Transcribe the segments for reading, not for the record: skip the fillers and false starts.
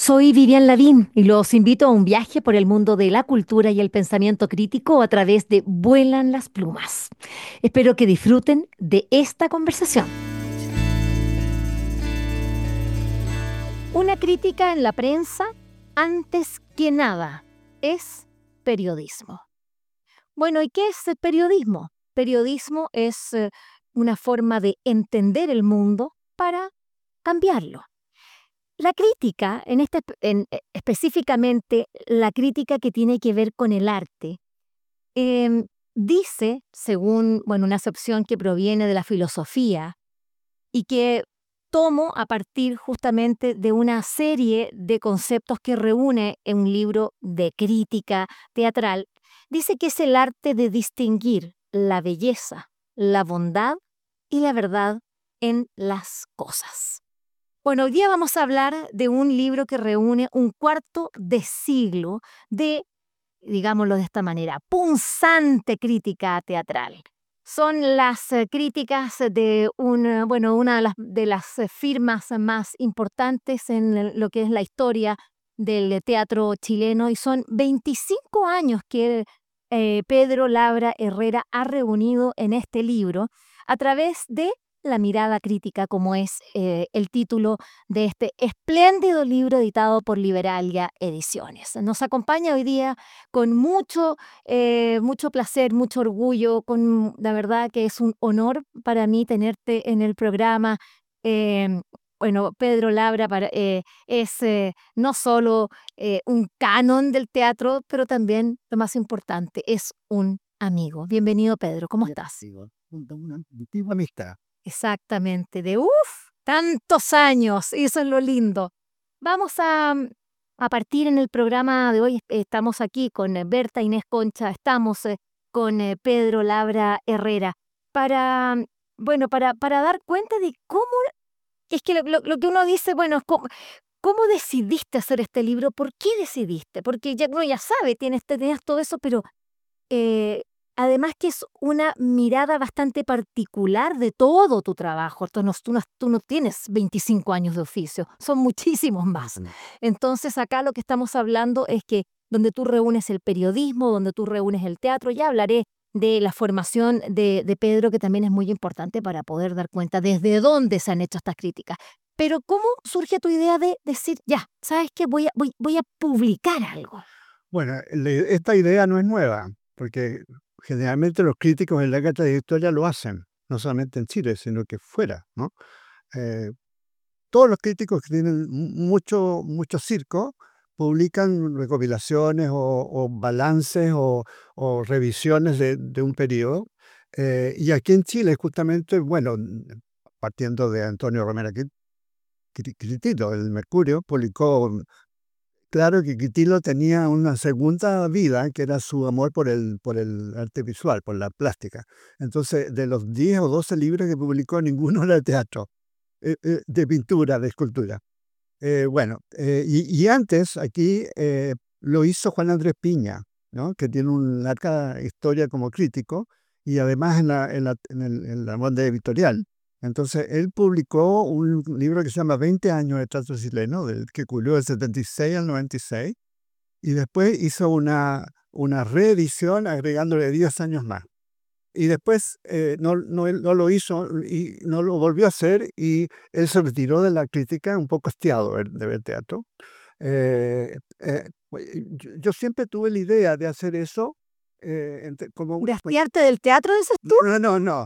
Soy Vivian Lavín y los invito a un viaje por el mundo de la cultura y el pensamiento crítico a través de Vuelan las plumas. Espero que disfruten de esta conversación. Una crítica en la prensa, antes que nada, es periodismo. Bueno, ¿y qué es el periodismo? Periodismo es una forma de entender el mundo para cambiarlo. La crítica, específicamente la crítica que tiene que ver con el arte, dice, según una acepción que proviene de la filosofía y que tomo a partir justamente de una serie de conceptos que reúne en un libro de crítica teatral, dice que es el arte de distinguir la belleza, la bondad y la verdad en las cosas. Bueno, hoy día vamos a hablar de un libro que reúne un cuarto de siglo de, digámoslo de esta manera, punzante crítica teatral. Son las críticas de una de las firmas más importantes en lo que es la historia del teatro chileno, y son 25 años que Pedro Labra Herrera ha reunido en este libro a través de la mirada crítica, como es el título de este espléndido libro editado por Liberalia Ediciones. Nos acompaña hoy día con mucho placer, mucho orgullo, la verdad que es un honor para mí tenerte en el programa. Eh, Pedro Labra es no solo un canon del teatro, pero también, lo más importante, es un amigo. Bienvenido, Pedro, ¿cómo Ya, estás? digo, una antigua amistad. Exactamente, de tantos años, y eso es lo lindo. Vamos a partir en el programa de hoy. Estamos aquí con Berta Inés Concha, estamos con Pedro Labra Herrera, para, para dar cuenta de cómo, es que lo que uno dice, bueno, ¿cómo decidiste hacer este libro? ¿Por qué decidiste? Porque ya uno ya sabe, tenías todo eso, pero eh, además que es una mirada bastante particular de todo tu trabajo. Tú no tienes 25 años de oficio, son muchísimos más. Ujú. Entonces acá lo que estamos hablando es que donde tú reúnes el periodismo, donde tú reúnes el teatro, ya hablaré de la formación de Pedro, que también es muy importante para poder dar cuenta desde dónde se han hecho estas críticas. Pero ¿cómo surge tu idea de decir, ya, sabes qué, voy a publicar algo? Bueno, esta idea no es nueva, porque generalmente los críticos en larga trayectoria lo hacen, no solamente en Chile, sino que fuera, ¿no? Eh, Todos los críticos que tienen mucho circo publican recopilaciones o balances o revisiones de un periodo. Y aquí en Chile, justamente, bueno, partiendo de Antonio Romero Quitilo, el Mercurio, publicó. Claro que Quitilo tenía una segunda vida, que era su amor por el arte visual, por la plástica. Entonces, de los 10 o 12 libros que publicó, ninguno era de teatro, de pintura, de escultura. Y antes aquí lo hizo Juan Andrés Piña, ¿no? Que tiene una larga historia como crítico y además en la Monde Editorial. Entonces, él publicó un libro que se llama 20 años de teatro chileno, que cubrió del 76 al 96, y después hizo una reedición agregándole 10 años más. Y después él no lo hizo y no lo volvió a hacer, y él se retiró de la crítica un poco hastiado de ver teatro. Yo siempre tuve la idea de hacer eso, como ¿De hastiarte del teatro, dices tú? no, no, no,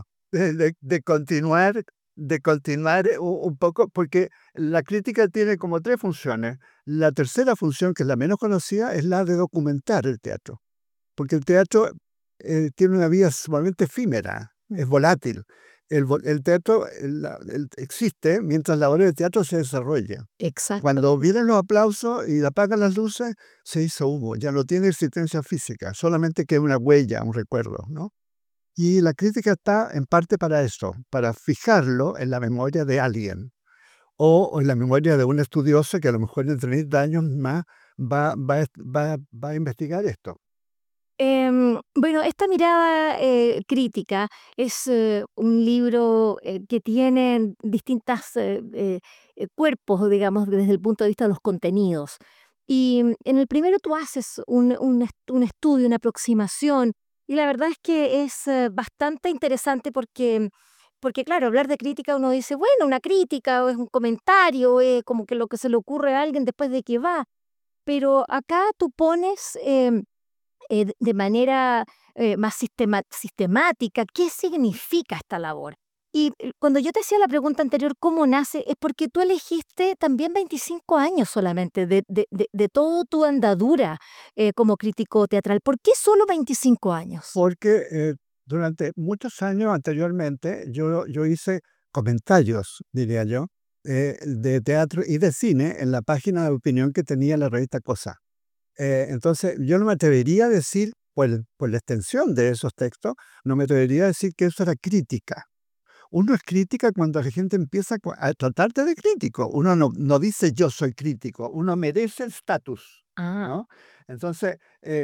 de continuar un poco, porque la crítica tiene como tres funciones. La tercera función, que es la menos conocida, es la de documentar el teatro, porque el teatro tiene una vida sumamente efímera, es volátil. El teatro existe mientras la obra de teatro se desarrolla. Exacto. Cuando vienen los aplausos y apagan las luces, se hizo humo, ya no tiene existencia física, solamente queda una huella, un recuerdo, ¿no? Y la crítica está en parte para eso, para fijarlo en la memoria de alguien o en la memoria de un estudioso que a lo mejor en 30 años más va a investigar esto. Bueno, esta mirada crítica es un libro que tiene distintos cuerpos, digamos, desde el punto de vista de los contenidos. Y en el primero tú haces un estudio, una aproximación, y la verdad es que es bastante interesante porque, claro, hablar de crítica uno dice, bueno, una crítica o es un comentario, es como que lo que se le ocurre a alguien después de que va, pero acá tú pones de manera más sistemática qué significa esta labor. Y cuando yo te hacía la pregunta anterior, ¿cómo nace? Es porque tú elegiste también 25 años solamente de toda tu andadura como crítico teatral. ¿Por qué solo 25 años? Porque durante muchos años anteriormente yo hice comentarios, diría yo, de teatro y de cine en la página de opinión que tenía la revista Cosa. Entonces, yo no me atrevería a decir, por la extensión de esos textos, no me atrevería a decir que eso era crítica. Uno es crítica cuando la gente empieza a tratarte de crítico. Uno no dice yo soy crítico, uno merece el estatus, Ah. ¿no? Entonces,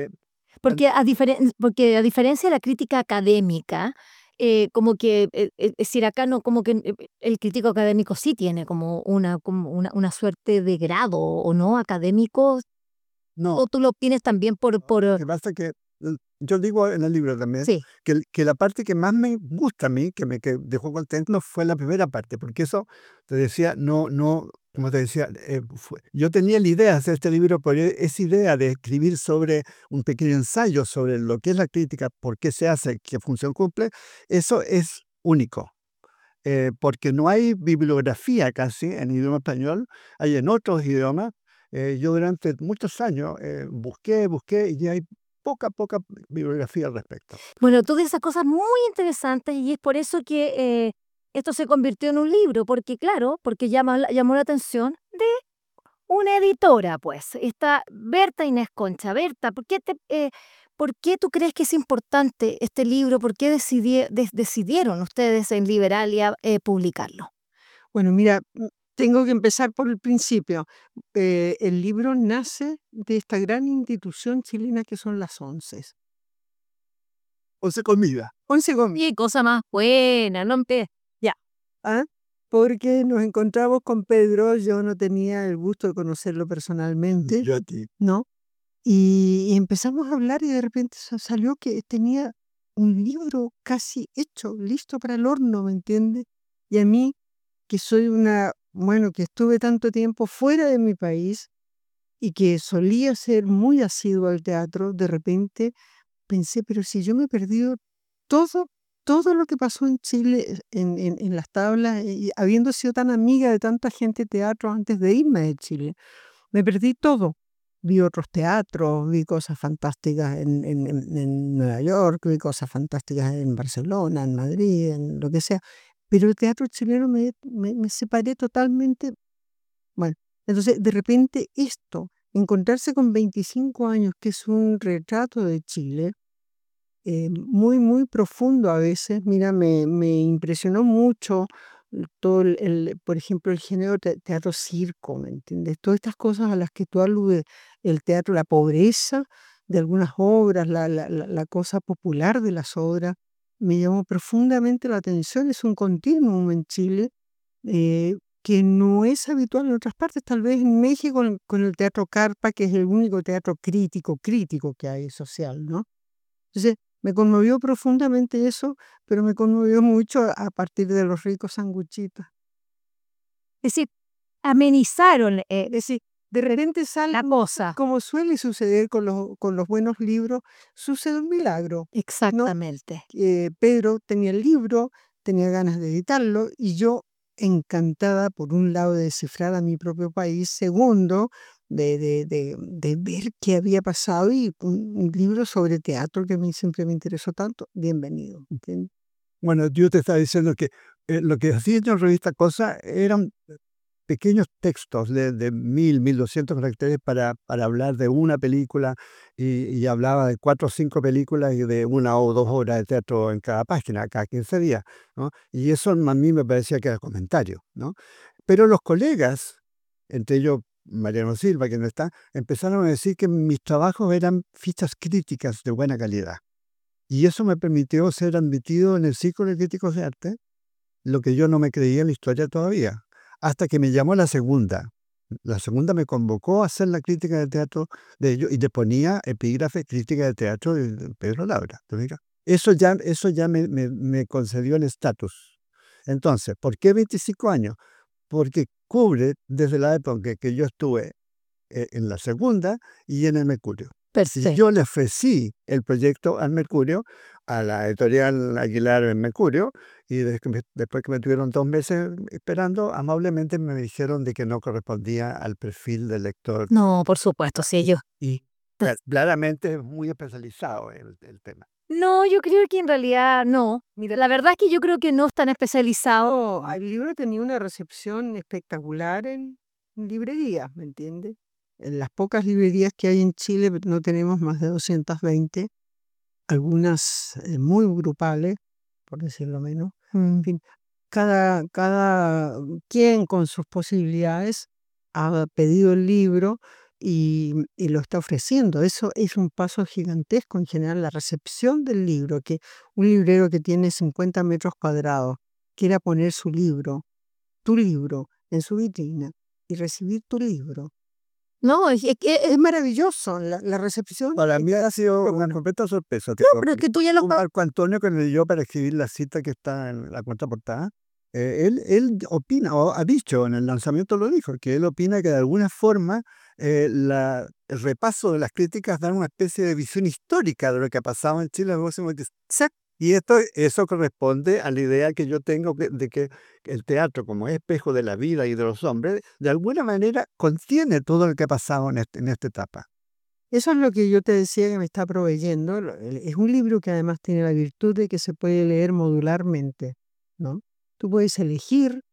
Porque a diferencia de la crítica académica, como que, es decir, acá no, como que el crítico académico sí tiene como una suerte de grado, ¿o no? Académico, no, o tú lo obtienes también por. lo que pasa es que yo digo en el libro también Sí. que la parte que más me gusta a mí, que dejó contento, fue la primera parte, porque eso te decía, como te decía, yo tenía la idea de hacer este libro, pero esa idea de escribir sobre un pequeño ensayo sobre lo que es la crítica, por qué se hace, qué función cumple, eso es único. Porque no hay bibliografía casi en idioma español, hay en otros idiomas. Yo durante muchos años busqué y hay poca bibliografía al respecto. Bueno, tú dices cosas muy interesantes y es por eso que esto se convirtió en un libro, porque claro, porque llamó la atención de una editora, pues, esta Berta Inés Concha. Berta, ¿por qué tú crees que es importante este libro? ¿Por qué decidieron ustedes en Liberalia publicarlo? Bueno, mira, tengo que empezar por el principio. El libro nace de esta gran institución chilena que son las ONCEs. Once comida. Once Gómez, ¡Qué cosa más buena! No empe Ya. ¿ah? Porque nos encontramos con Pedro, yo no tenía el gusto de conocerlo personalmente, Yo a ti. ¿no? Y empezamos a hablar y de repente salió que tenía un libro casi hecho, listo para el horno, ¿me entiendes? Y a mí, que soy bueno, que estuve tanto tiempo fuera de mi país y que solía ser muy asiduo al teatro, de repente pensé, pero si yo me he perdido todo, todo lo que pasó en Chile en las tablas, y habiendo sido tan amiga de tanta gente de teatro antes de irme de Chile, me perdí todo. Vi otros teatros, vi cosas fantásticas en Nueva York, vi cosas fantásticas en Barcelona, en Madrid, en lo que sea. Pero el teatro chileno me separé totalmente. Bueno, entonces de repente esto, encontrarse con 25 años, que es un retrato de Chile, muy, muy profundo a veces. Mira, me impresionó mucho todo por ejemplo, el género teatro circo, ¿me entiendes? Todas estas cosas a las que tú aludes, el teatro, la pobreza de algunas obras, la cosa popular de las obras, me llamó profundamente la atención. Es un continuum en Chile que no es habitual en otras partes, tal vez en México con el teatro Carpa, que es el único teatro crítico que hay social, ¿no? Entonces, me conmovió profundamente eso, pero me conmovió mucho a partir de los ricos sanguchitos. Es decir, amenizaron Es decir, de repente sale, la cosa. como suele suceder con los buenos libros, sucede un milagro, ¿no? Exactamente. Pedro tenía el libro, tenía ganas de editarlo y yo encantada, por un lado, de descifrar a mi propio país, segundo, de ver qué había pasado y un libro sobre teatro que a mí siempre me interesó tanto, bienvenido. ¿Entiendes? Bueno, yo te estaba diciendo que lo que hacía en la revista Cosa eran pequeños textos de 1200 caracteres para hablar de una película y hablaba de 4 o 5 películas y de 1 o 2 horas de teatro en cada página, cada 15 días, ¿no? Y eso a mí me parecía que era comentario, ¿no? Pero los colegas, entre ellos Mariano Silva, que no está, empezaron a decir que mis trabajos eran fichas críticas de buena calidad. Y eso me permitió ser admitido en el Círculo de Críticos de Arte, lo que yo no me creía en la historia todavía, hasta que me llamó la segunda. La segunda me convocó a hacer la crítica de teatro de ellos y le ponía epígrafe crítica de teatro de Pedro Labra. ¿Te fijas? Eso ya me concedió el estatus. Entonces, ¿por qué 25 años? Porque cubre desde la época que yo estuve en la segunda y en el Mercurio. Si Perfecto. yo le ofrecí el proyecto al Mercurio, a la editorial Aguilar en Mercurio, y después que me tuvieron 2 meses esperando, amablemente me dijeron de que no correspondía al perfil del lector. No, por supuesto, sí, ellos. Y claramente es muy especializado el tema. No, yo creo que en realidad no. Mira, la verdad es que yo creo que no están especializados. El libro tenía una recepción espectacular en librerías, ¿me entiendes? En las pocas librerías que hay en Chile, no tenemos más de 220, algunas muy grupales, por decirlo menos. En fin, cada quien con sus posibilidades ha pedido el libro y lo está ofreciendo. Eso es un paso gigantesco en general, la recepción del libro, que un librero que tiene 50 metros cuadrados quiera poner su libro, tu libro, en su vitrina y recibir tu libro. No, Es maravilloso la recepción. Para mí ha sido una completa sorpresa. no, pero es que tú ya lo... Un Marco Antonio que me dio para escribir la cita que está en la contraportada, él opina, o ha dicho, en el lanzamiento lo dijo, que él opina que de alguna forma el repaso de las críticas dan una especie de visión histórica de lo que ha pasado en Chile en los últimos 10. Y eso corresponde a la idea que yo tengo de que el teatro, como es espejo de la vida y de los hombres, de alguna manera contiene todo lo que ha pasado en esta etapa. Eso es lo que yo te decía que me está proveyendo. Es un libro que además tiene la virtud de que se puede leer modularmente, ¿no? Tú puedes elegir,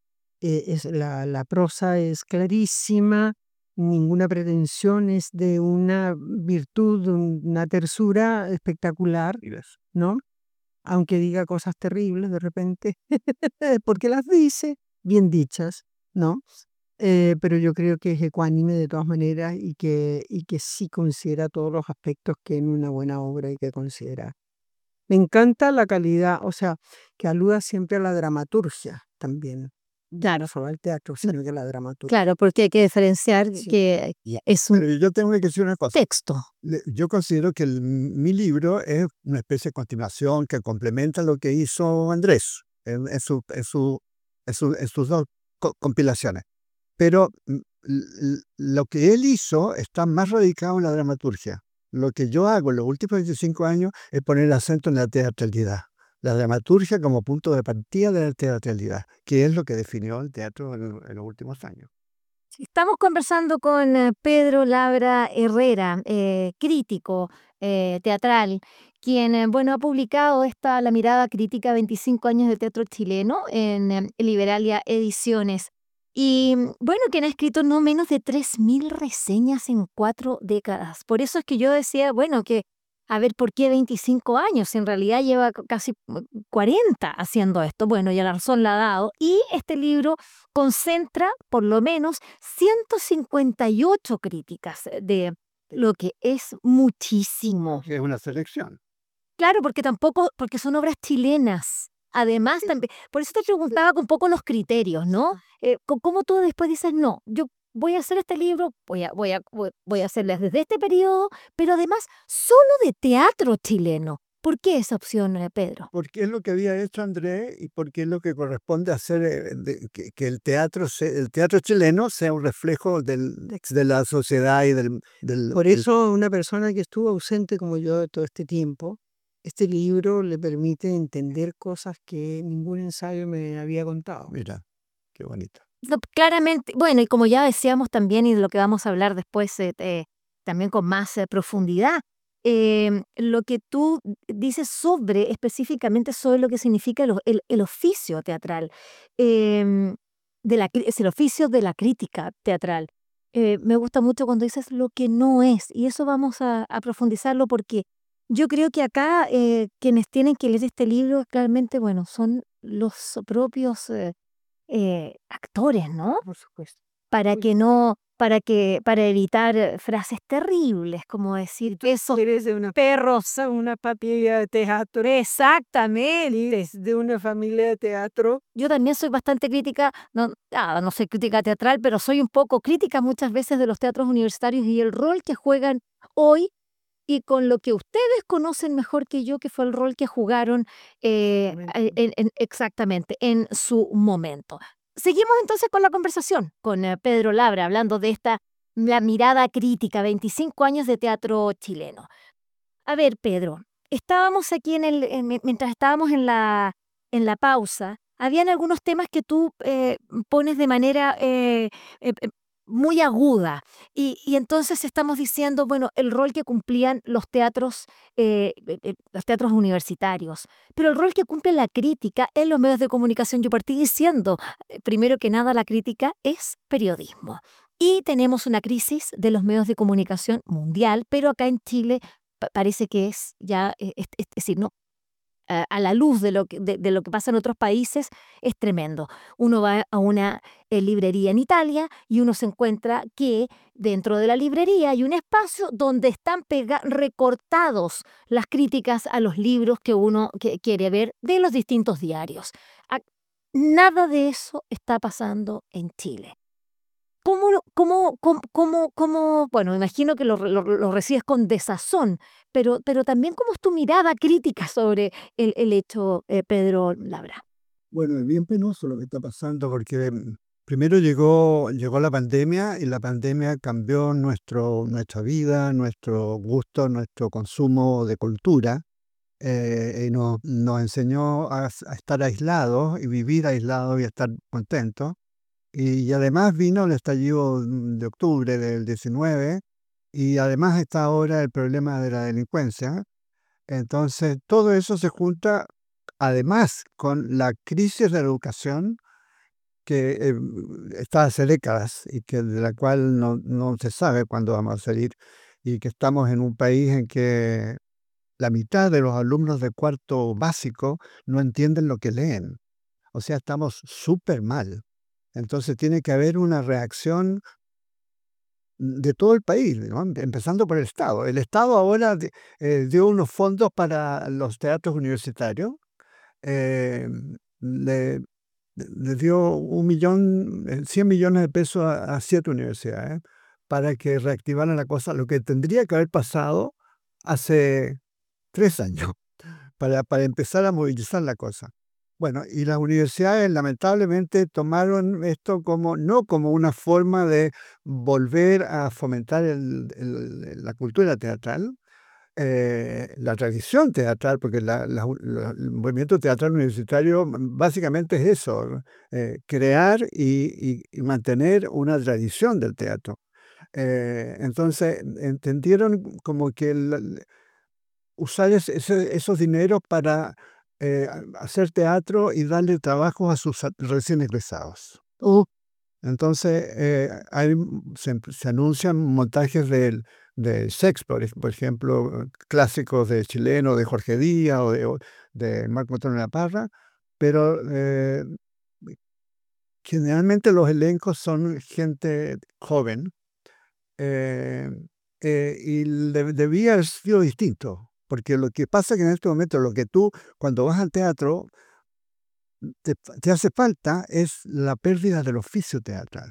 la prosa es clarísima, ninguna pretensión, es de una virtud, una tersura espectacular, ¿no? Aunque diga cosas terribles de repente, porque las dice bien dichas, ¿no? Pero yo creo que es ecuánime de todas maneras y que sí considera todos los aspectos que en una buena obra hay que considerar. Me encanta la calidad, o sea, que aluda siempre a la dramaturgia también. Claro. No solo al teatro, sino que a la dramaturgia. Claro, porque hay que diferenciar Sí. que es un Pero yo tengo que decir una cosa. texto. Yo considero que mi libro es una especie de continuación que complementa lo que hizo Andrés en sus dos compilaciones. Pero lo que él hizo está más radicado en la dramaturgia. Lo que yo hago en los últimos 25 años es poner el acento en la teatralidad. La dramaturgia como punto de partida de la teatralidad, que es lo que definió el teatro en los últimos años. Estamos conversando con Pedro Labra Herrera, crítico teatral, quien bueno, ha publicado La mirada crítica, 25 años de teatro chileno en Liberalia Ediciones. Y bueno, quien ha escrito no menos de 3.000 reseñas en 4 décadas. Por eso es que yo decía, bueno, que a ver, ¿por qué 25 años? En realidad lleva casi 40 haciendo esto. Bueno, ya la razón la ha dado. Y este libro concentra por lo menos 158 críticas de lo que es muchísimo. Es una selección. Claro, porque son obras chilenas. Además, por eso te preguntaba un poco los criterios, ¿no? ¿Cómo tú después dices, no, yo voy a hacer este libro, voy a hacerles desde este periodo, pero además solo de teatro chileno? ¿Por qué esa opción, Pedro? Porque es lo que había hecho Andrés y porque es lo que corresponde hacer, que el teatro chileno sea un reflejo de la sociedad y Por eso una persona que estuvo ausente como yo de todo este tiempo, este libro le permite entender cosas que ningún ensayo me había contado. Mira, qué bonito. No, claramente, bueno, y como ya decíamos también, y de lo que vamos a hablar después también con más profundidad, lo que tú dices específicamente sobre lo que significa el oficio teatral, es el oficio de la crítica teatral. Me gusta mucho cuando dices lo que no es, y eso vamos a profundizarlo porque yo creo que acá quienes tienen que leer este libro claramente, bueno, son los propios actores, ¿no? Por supuesto. para que no, para evitar frases terribles, como decir que esos Eres de una, perros. una familia de teatro, Exactamente. eres de una familia de teatro. Yo también soy bastante crítica, no soy crítica teatral, pero soy un poco crítica muchas veces de los teatros universitarios y el rol que juegan hoy y con lo que ustedes conocen mejor que yo, que fue el rol que jugaron exactamente en su momento. Seguimos entonces con la conversación con Pedro Labra, hablando de la mirada crítica, 25 años de teatro chileno. A ver, Pedro, estábamos aquí mientras estábamos en la pausa, habían algunos temas que tú pones de manera muy aguda y entonces estamos diciendo, bueno, el rol que cumplían los teatros universitarios, pero el rol que cumple la crítica en los medios de comunicación, yo partí diciendo, primero que nada, la crítica es periodismo. Y tenemos una crisis de los medios de comunicación mundial, pero acá en Chile parece que es ya, es decir, ¿no? A la luz de lo que pasa en otros países, es tremendo. Uno va a una librería en Italia y uno se encuentra que dentro de la librería hay un espacio donde están recortados las críticas a los libros que uno quiere ver de los distintos diarios. Ac- Nada de eso está pasando en Chile. Bueno, me imagino que lo recibes con desazón, pero también cómo es tu mirada crítica sobre el hecho, Pedro Labra. Bueno, es bien penoso lo que está pasando porque primero llegó la pandemia y la pandemia cambió nuestra vida, nuestro gusto, nuestro consumo de cultura y nos enseñó a estar aislados y vivir aislados y a estar contentos. Y además vino el estallido de octubre del 19 y además está ahora el problema de la delincuencia. Entonces, todo eso se junta además con la crisis de la educación que está hace décadas y que de la cual no se sabe cuándo vamos a salir y que estamos en un país en que la mitad de los alumnos de cuarto básico no entienden lo que leen. O sea, estamos súper mal. Entonces tiene que haber una reacción de todo el país, ¿no? Empezando por el Estado. El Estado ahora dio unos fondos para los teatros universitarios. eh, le, le dio 1.000.000, 100 millones de pesos a 7 universidades para que reactivaran la cosa, lo que tendría que haber pasado hace 3 años para empezar a movilizar la cosa. Bueno, y las universidades lamentablemente tomaron esto no como una forma de volver a fomentar la cultura teatral, la tradición teatral, porque el movimiento teatral universitario básicamente es eso, ¿no? Crear y mantener una tradición del teatro. Entonces entendieron como que usar esos dineros para hacer teatro y darle trabajo a sus recién egresados. Entonces, se anuncian montajes de Shakespeare, por ejemplo, clásicos de chileno, de Jorge Díaz de Marco Antonio La Parra, pero generalmente los elencos son gente joven eh, y debía haber sido distinto, porque lo que pasa es que en este momento, cuando vas al teatro, te hace falta es la pérdida del oficio teatral.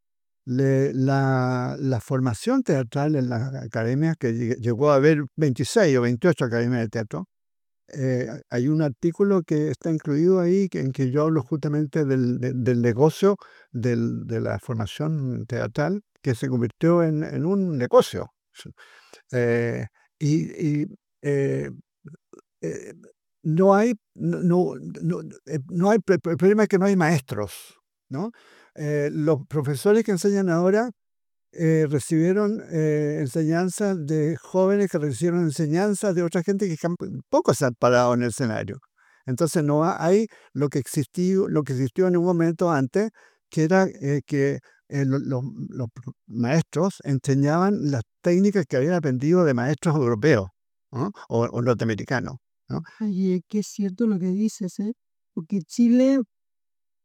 La formación teatral en las academias, que llegó a haber 26 o 28 academias de teatro, hay un artículo que está incluido ahí en que yo hablo justamente del negocio de la formación teatral que se convirtió en un negocio. Eh, y eh, eh, no hay, no hay, el problema es que no hay maestros, ¿no? Los profesores que enseñan ahora recibieron enseñanzas de jóvenes que recibieron enseñanzas de otra gente que poco se han parado en el escenario. Entonces no hay lo que existió en un momento antes, que era que los maestros enseñaban las técnicas que habían aprendido de maestros europeos, ¿no? O norteamericanos, ¿no? Oye, que es cierto lo que dices, ¿eh? Porque Chile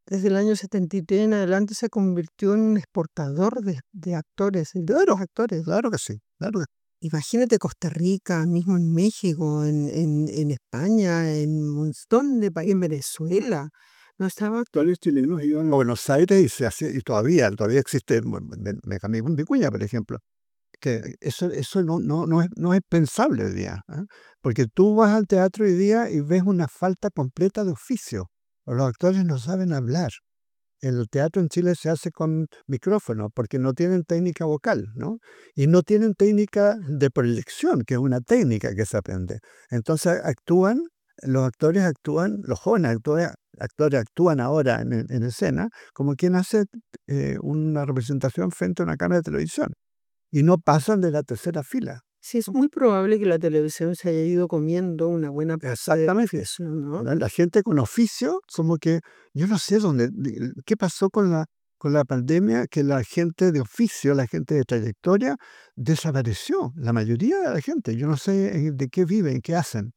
desde el año 73 en adelante se convirtió en un exportador de actores, de los actores. Claro que sí, claro que Imagínate Costa Rica, mismo en México, en España, en un montón de países, en Venezuela. No estaba actores chilenos iban a Buenos Aires y se hacía, y todavía existe Mecanismo Vicuña, por ejemplo, que eso no es pensable hoy día, ¿ah? Porque tú vas al teatro hoy día y ves una falta completa de oficio. Los actores no saben hablar. El teatro en Chile se hace con micrófono porque no tienen técnica vocal, ¿no? Y no tienen técnica de proyección, que es una técnica que se aprende. Entonces los actores actúan, los jóvenes actores actúan ahora en escena como quien hace una representación frente a una cámara de televisión y no pasan de la tercera fila. Sí, es muy probable que la televisión se haya ido comiendo una buena parte de Exactamente. eso, ¿no? La gente con oficio, como que yo no sé qué pasó con la pandemia, que la gente de oficio, la gente de trayectoria, desapareció. La mayoría de la gente, yo no sé de qué viven, qué hacen.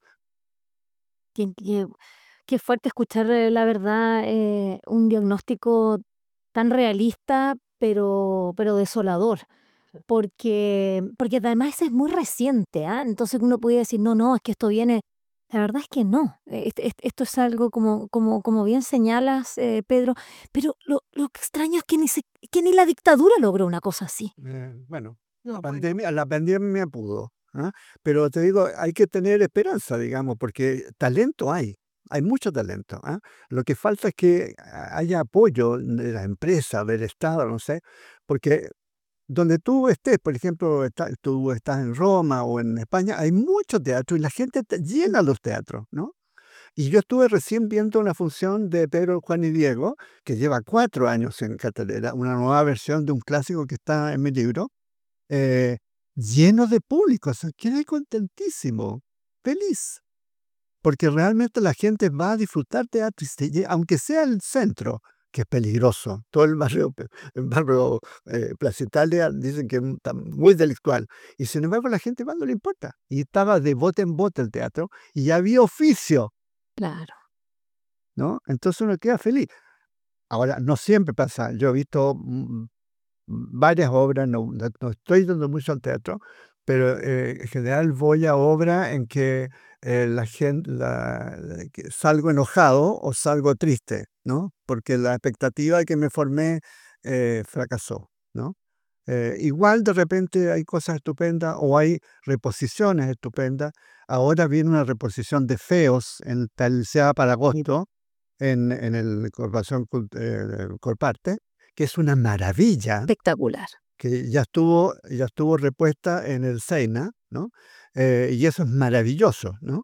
Qué fuerte escuchar, la verdad, un diagnóstico tan realista, pero desolador. Porque además es muy reciente, ¿ah? Entonces uno podría decir, no, no, es que esto viene. La verdad es que no. Esto es algo como bien señalas, Pedro, pero lo extraño es que ni la dictadura logró una cosa así. Bueno, No, la pandemia pudo, ¿ah? Pero te digo, hay que tener esperanza, digamos, porque talento hay mucho talento, ¿ah? Lo que falta es que haya apoyo de la empresa, del Estado, no sé, porque donde tú estés, por ejemplo, tú estás en Roma o en España, hay mucho teatro y la gente llena los teatros, ¿no? Y yo estuve recién viendo una función de Pedro, Juan y Diego, que lleva 4 años en cartelera, una nueva versión de un clásico que está en mi libro, eh, lleno de público. O sea, quedé contentísimo, feliz, porque realmente la gente va a disfrutar teatro, aunque sea el centro, que es peligroso. Todo el barrio Plaza Italia dicen que está muy delictual. Y sin embargo la gente va, no le importa. Y estaba de bote en bote el teatro y había oficio, Claro. ¿no? Entonces uno queda feliz. Ahora, no siempre pasa. Yo he visto varias obras, no estoy dando mucho al teatro, pero en general voy a obras en que la gente, que salgo enojado o salgo triste, ¿no? Porque la expectativa que me formé fracasó, ¿no? Igual de repente hay cosas estupendas o hay reposiciones estupendas. Ahora viene una reposición de Feos en Talseada para agosto en el Corporación Colparte, que es una maravilla, Espectacular. que ya estuvo repuesta en el Sena, ¿no? Y eso es maravilloso, ¿no?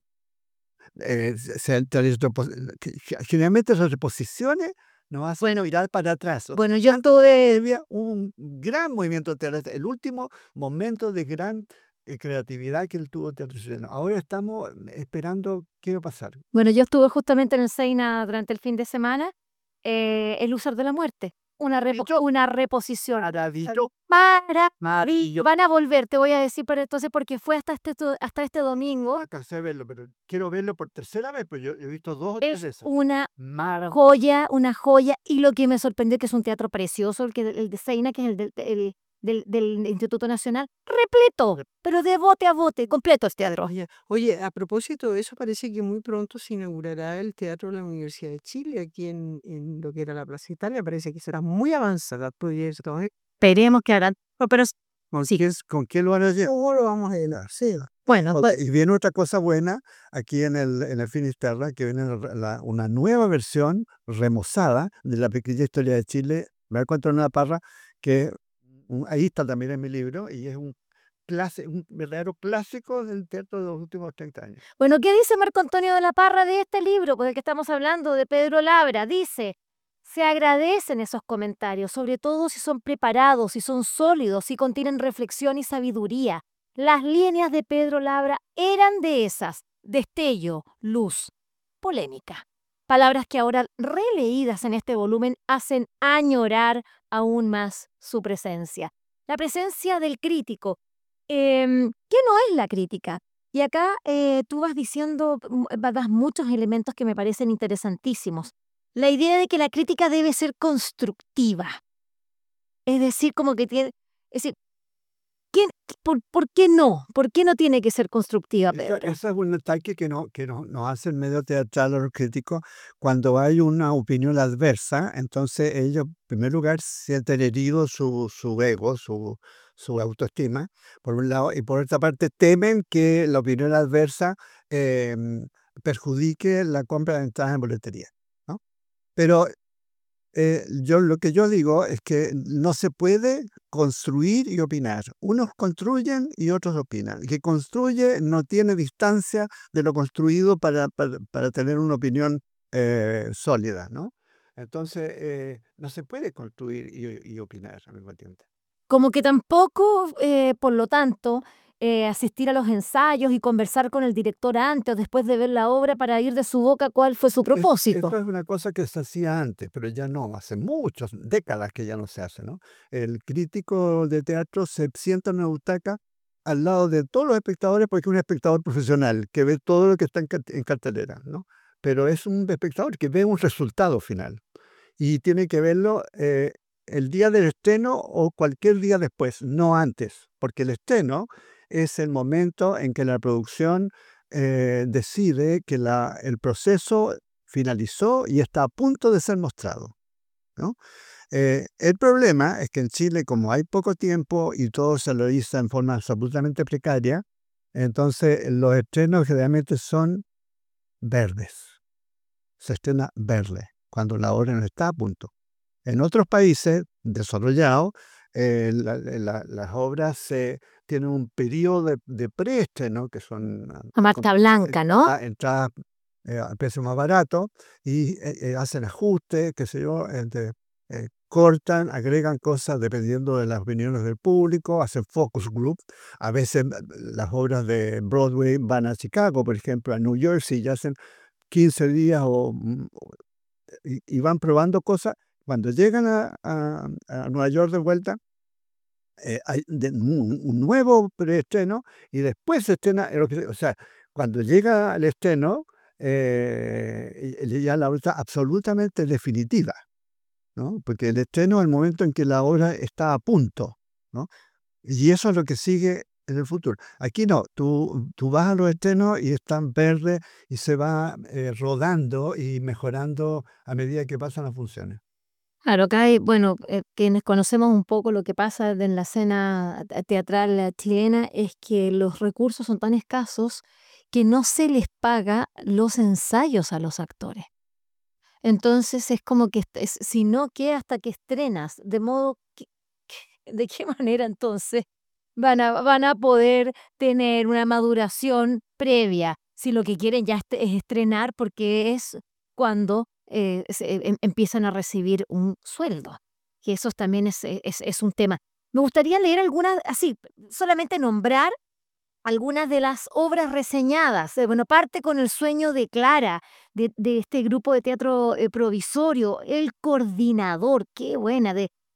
Generalmente esas reposiciones nos hacen mirar para atrás. O sea, Bueno, yo estuve. había un gran movimiento teatral, el último momento de gran creatividad que él tuvo el teatro chileno. Ahora estamos esperando qué va a pasar. Bueno, yo estuve justamente en el Seina durante el fin de semana, El Lúzar de la Muerte, Maravilloso. una reposición. Maravilloso. Maravilloso. Van a volver, te voy a decir, pero entonces porque fue hasta este domingo. Alcancé a verlo, pero quiero verlo por tercera vez, pues yo he visto 2 o 3 de Es esas. una Maravilloso. joya, una joya, y lo que me sorprendió que es un teatro precioso, el de Seina, que es del Instituto Nacional, repleto, pero de bote a bote, completo este teatro. Oye, a propósito de eso, parece que muy pronto se inaugurará el Teatro de la Universidad de Chile aquí en lo que era la Plaza Italia. Parece que será muy avanzada el proyecto, ¿eh? Esperemos que harán, pero sí. ¿Con qué lo van a llevar? ¿Cómo lo vamos a llenar? Sí. Bueno, Y viene otra cosa buena aquí en el Finisterra, que viene una nueva versión remozada de la pequeña historia de Chile. Me voy a contar una parra que ahí está también en mi libro y es un verdadero clásico del teatro de los últimos 30 años. Bueno, ¿qué dice Marco Antonio de la Parra de este libro, pues del que estamos hablando, de Pedro Labra? Dice, se agradecen esos comentarios, sobre todo si son preparados, si son sólidos, si contienen reflexión y sabiduría. Las líneas de Pedro Labra eran de esas, destello, luz, polémica. Palabras que ahora releídas en este volumen hacen añorar aún más su presencia. La presencia del crítico, que no es la crítica. Y acá tú vas diciendo, das muchos elementos que me parecen interesantísimos. la idea de que la crítica debe ser constructiva. Es decir, como que tiene, es decir, ¿por qué no? ¿Por qué no tiene que ser constructiva, Pedro? Eso es un ataque que nos hace el medio teatral a los críticos. Cuando hay una opinión adversa, entonces ellos, en primer lugar, sienten herido su ego, su autoestima, por un lado, y por otra parte temen que la opinión adversa perjudique la compra de entradas en boletería, ¿no? Pero lo que yo digo es que no se puede construir y opinar. Unos construyen y otros opinan. El que construye no tiene distancia de lo construido para tener una opinión sólida, ¿no? Entonces, no se puede construir y opinar al mismo tiempo. Como que tampoco, por lo tanto, asistir a los ensayos y conversar con el director antes o después de ver la obra para ir de su boca cuál fue su propósito. Eso es una cosa que se hacía antes, pero ya no, hace muchas décadas que ya no se hace, ¿no? El crítico de teatro se sienta en una butaca al lado de todos los espectadores porque es un espectador profesional que ve todo lo que está en cartelera, ¿no? Pero es un espectador que ve un resultado final y tiene que verlo el día del estreno o cualquier día después, no antes, porque el estreno es el momento en que la producción decide que el proceso finalizó y está a punto de ser mostrado, ¿no? El problema es que en Chile, como hay poco tiempo y todo se realiza en forma absolutamente precaria, entonces los estrenos generalmente son verdes. Se estrena verde, cuando la obra no está a punto. En otros países desarrollados, las obras tienen un periodo de preestreno, que son A Marta Blanca, ¿no? entradas a precio más barato, y hacen ajustes, qué sé yo, cortan, agregan cosas dependiendo de las opiniones del público, hacen focus group. A veces las obras de Broadway van a Chicago, por ejemplo, a New Jersey, y hacen 15 días y van probando cosas. Cuando llegan a Nueva York de vuelta, hay un nuevo preestreno y después se estrena, o sea, cuando llega el estreno, ya la obra está absolutamente definitiva, ¿no? Porque el estreno es el momento en que la obra está a punto, ¿no? Y eso es lo que sigue en el futuro. Aquí no, tú vas a los estrenos y están verdes y se va rodando y mejorando a medida que pasan las funciones. Claro, acá hay, bueno, quienes conocemos un poco lo que pasa en la escena teatral chilena es que los recursos son tan escasos que no se les paga los ensayos a los actores. Entonces es como que si no que hasta que estrenas, de modo que, ¿de qué manera entonces van a poder tener una maduración previa si lo que quieren ya es estrenar porque es cuando empiezan a recibir un sueldo? Que eso también es un tema. Me gustaría leer algunas, así, solamente nombrar algunas de las obras reseñadas. Bueno, parte con El sueño de Clara, de este grupo de teatro provisorio, El coordinador, qué buena,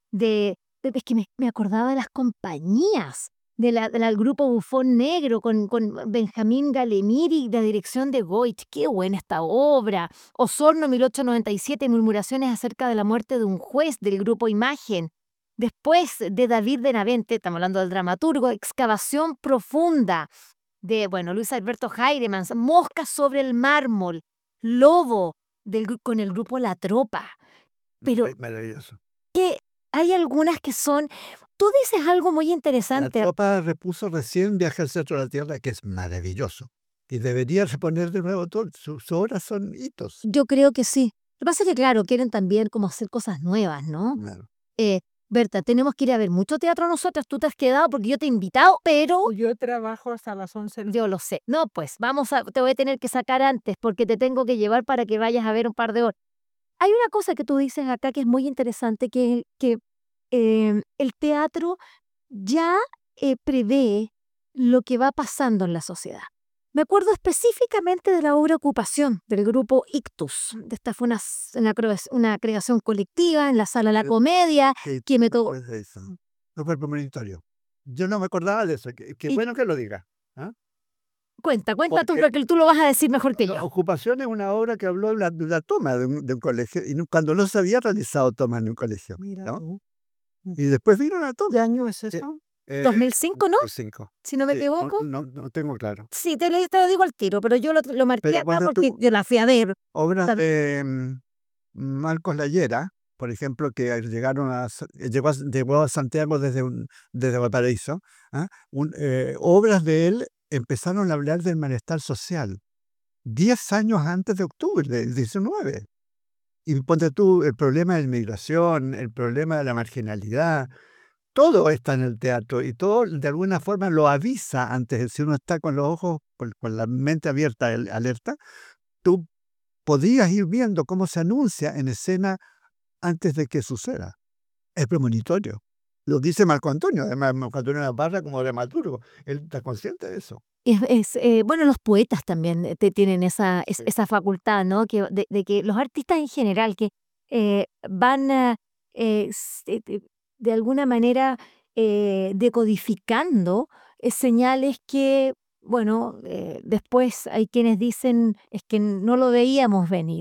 es que me acordaba de las compañías, del grupo Bufón Negro con Benjamín Galemiri, de dirección de Goich, qué buena esta obra. Osorno 1897, murmuraciones acerca de la muerte de un juez del grupo Imagen. Después de David Benavente, estamos hablando del dramaturgo, Excavación profunda, de, bueno, Luis Alberto Heidemans, Moscas sobre el mármol, Lobo, con el grupo La Tropa. Pero Maravilloso. que hay algunas que son, tú dices algo muy La interesante. Tropa repuso recién Viaje al centro de la Tierra, que es maravilloso. Y debería reponer de nuevo todo. Sus obras son hitos. Yo creo que sí. Lo que pasa es que, claro, quieren también como hacer cosas nuevas, ¿no? Claro. Berta, tenemos que ir a ver mucho teatro nosotras, tú te has quedado porque yo te he invitado, pero Yo trabajo hasta las 11. yo lo sé. No, pues te voy a tener que sacar antes porque te tengo que llevar para que vayas a ver un par de horas. Hay una cosa que tú dices acá que es muy interesante, que el teatro ya prevé lo que va pasando en la sociedad. Me acuerdo específicamente de la obra Ocupación del grupo Ictus. Esta fue una creación colectiva en la Sala de la Pero- Comedia ¿Qué que me tocó. después de eso? No fue premonitorio. Yo no me acordaba de eso. Qué Y bueno que lo diga. ¿Ah? Cuenta tú, Porque porque tú lo vas a decir mejor que yo. Ocupación es una obra que habló de la toma de un colegio, y cuando no se había realizado tomas en un colegio, Mira ¿no? tú. Y después vino la toma. ¿Qué año es eso? 2005, ¿no? 5. Si no me equivoco. No tengo claro. Sí, te lo digo al tiro, pero yo lo marqué Pero acá cuando porque yo la fui a ver. Obras de Marcos Llayera, por ejemplo, que llegó a Santiago desde Valparaíso, ¿ah? Obras de él empezaron a hablar del malestar social 10 años antes de octubre del 19. Y ponte tú, el problema de la inmigración, el problema de la marginalidad, todo está en el teatro y todo de alguna forma lo avisa antes. Si uno está con los ojos, con la mente abierta, alerta, tú podías ir viendo cómo se anuncia en escena antes de que suceda. Es premonitorio. Lo dice Marco Antonio, además Marco Antonio Navarra como dramaturgo. Él está consciente de eso. Bueno, los poetas también tienen esa Sí. facultad, ¿no? De que los artistas en general que van de alguna manera decodificando señales que, bueno, después hay quienes dicen es que no lo veíamos venir.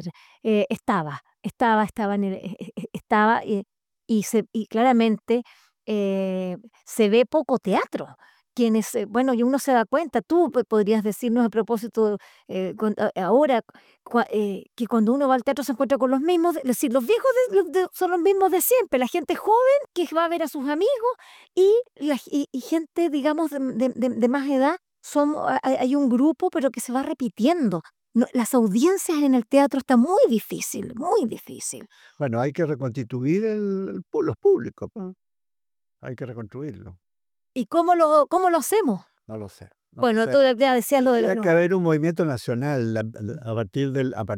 Estaba y claramente se ve poco teatro. Bueno, y uno se da cuenta, tú podrías decirnos a propósito, ahora, que cuando uno va al teatro se encuentra con los mismos, es decir, los viejos son los mismos de siempre, la gente joven que va a ver a sus amigos y gente, digamos, de más edad, hay un grupo, pero que se va repitiendo. Las audiencias en el teatro está muy difícil, muy difícil. Bueno, hay que reconstituir los públicos, pues. Hay que reconstruirlo. ¿Y cómo lo hacemos? No lo sé. Bueno, tú ya decías lo de Tiene que haber un movimiento nacional a partir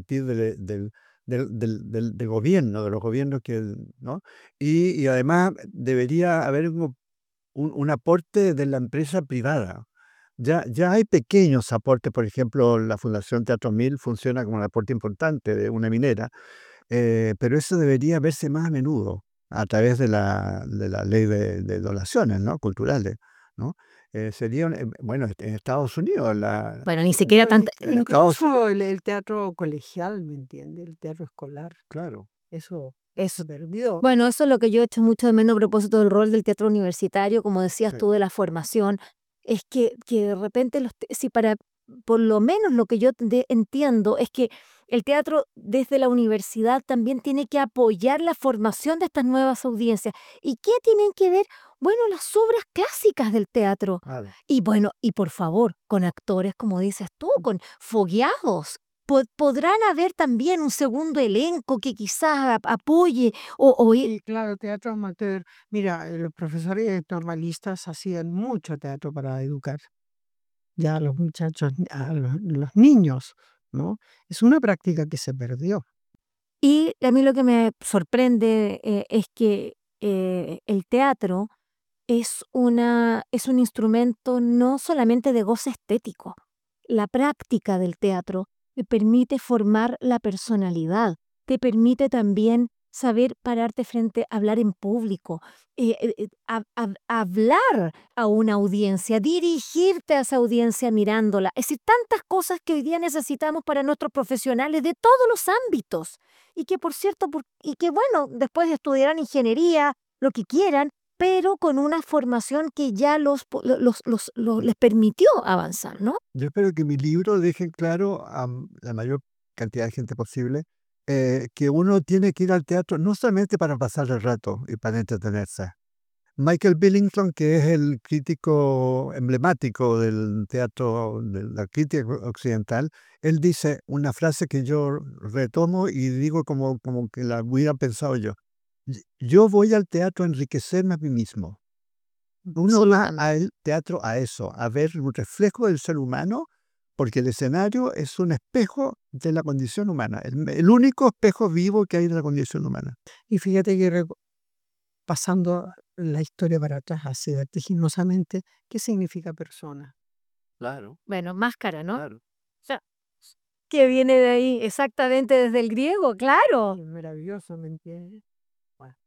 del gobierno, de los gobiernos ¿no? Y además debería haber un aporte de la empresa privada. Ya hay pequeños aportes, por ejemplo, la Fundación Teatro 1000 funciona como un aporte importante de una minera, pero eso debería verse más a menudo a través de la ley de donaciones, ¿no? Culturales, ¿no? Bueno, en Estados Unidos, Bueno, ni siquiera tanta. Incluso el teatro colegial, ¿me entiendes? El teatro escolar. claro. Eso Eso. perdió. Bueno, eso es lo que yo he hecho mucho de menos a propósito del rol del teatro universitario, como decías Sí. tú, de la formación, es que de repente, si por lo menos lo que yo entiendo es que el teatro desde la universidad también tiene que apoyar la formación de estas nuevas audiencias. ¿Y qué tienen que ver? Bueno, las obras clásicas del teatro. Claro. Y bueno, y por favor, con actores, como dices tú, con fogueados. Podrán haber también un segundo elenco que quizás apoye Sí, claro, teatro amateur. Mira, los profesores normalistas hacían mucho teatro para educar ya a los muchachos, a los niños, ¿no? Es una práctica que se perdió. Y a mí lo que me sorprende es que el teatro es un instrumento no solamente de goce estético. La práctica del teatro te permite formar la personalidad, te permite también saber pararte frente a hablar en público, hablar a una audiencia, dirigirte a esa audiencia mirándola. Es decir, tantas cosas que hoy día necesitamos para nuestros profesionales de todos los ámbitos. Y que, por cierto, y que bueno, después estudiarán ingeniería, lo que quieran, pero con una formación que ya les permitió avanzar, ¿no? Yo espero que mi libro deje claro a la mayor cantidad de gente posible que uno tiene que ir al teatro no solamente para pasar el rato y para entretenerse. Michael Billington, que es el crítico emblemático del teatro, de la crítica occidental, él dice una frase que yo retomo y digo como que la hubiera pensado yo. Yo voy al teatro a enriquecerme a mí mismo. Uno va al teatro a eso, a ver un reflejo del ser humano, porque el escenario es un espejo de la condición humana, el único espejo vivo que hay de la condición humana. Y fíjate que pasando la historia para atrás así vertiginosamente, ¿qué significa persona? Claro, Bueno, máscara, ¿no? claro. O sea, que viene de ahí exactamente desde el griego, claro. Es maravilloso, ¿me entiendes? Bueno.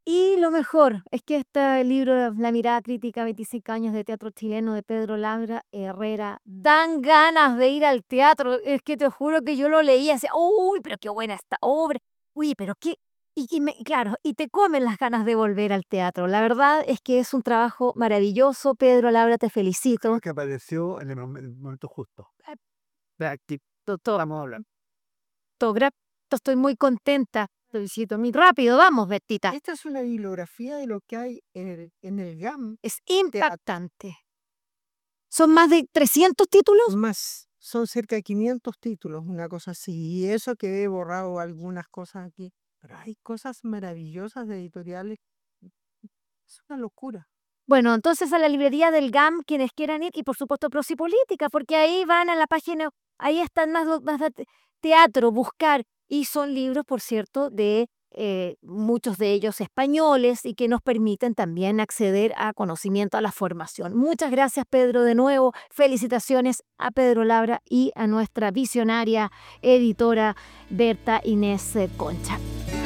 Y lo mejor es que este libro, La mirada crítica, 25 años de teatro chileno de Pedro Labra Herrera, dan ganas de ir al teatro. Es que te juro que yo lo leí y decía, uy, pero qué buena esta obra. Uy, pero qué... claro, y te comen las ganas de volver al teatro. La verdad es que es un trabajo maravilloso. Pedro Labra, te felicito. Creo que apareció en el momento justo. De aquí, todo vamos a hablar. Estoy muy contenta. Felicito muy rápido, vamos, Bertita. Esta es una bibliografía de lo que hay en el GAM. Es impactante. ¿Son más de 300 títulos? Más, son cerca de 500 títulos, una cosa así. Y eso que he borrado algunas cosas aquí. Pero hay cosas maravillosas de editoriales. Es una locura. Bueno, entonces a la librería del GAM, quienes quieran ir, y por supuesto Prosi Política, porque ahí van a la página, ahí están más de teatro, buscar, y son libros, por cierto, de muchos de ellos españoles y que nos permiten también acceder a conocimiento, a la formación. Muchas gracias, Pedro, de nuevo. Felicitaciones a Pedro Labra y a nuestra visionaria editora Berta Inés Concha.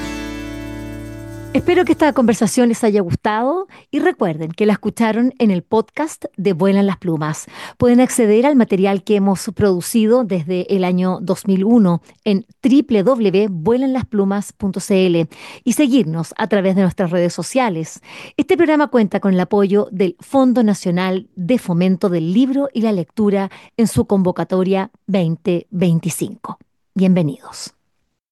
Espero que esta conversación les haya gustado y recuerden que la escucharon en el podcast de Vuelan las Plumas. Pueden acceder al material que hemos producido desde el año 2001 en www.vuelanlasplumas.cl y seguirnos a través de nuestras redes sociales. Este programa cuenta con el apoyo del Fondo Nacional de Fomento del Libro y la Lectura en su convocatoria 2025. Bienvenidos.